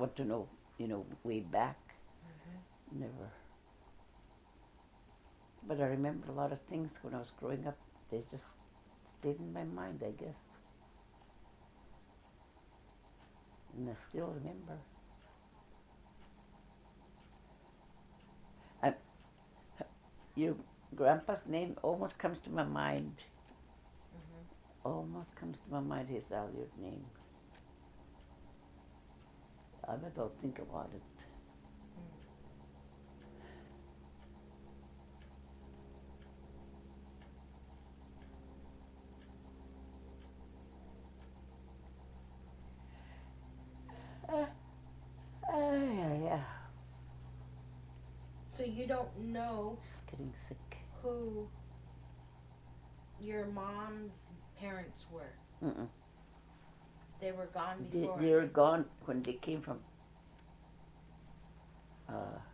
want to know, way back. Never. But I remember a lot of things when I was growing up. They just stayed in my mind, I guess. And I still remember. I, your grandpa's name almost comes to my mind. Almost comes to my mind his Aleut name. I don't think about it. Yeah. So you don't know Just getting sick. who your mom's parents were? Mm-mm. They were gone before. They were gone when they came from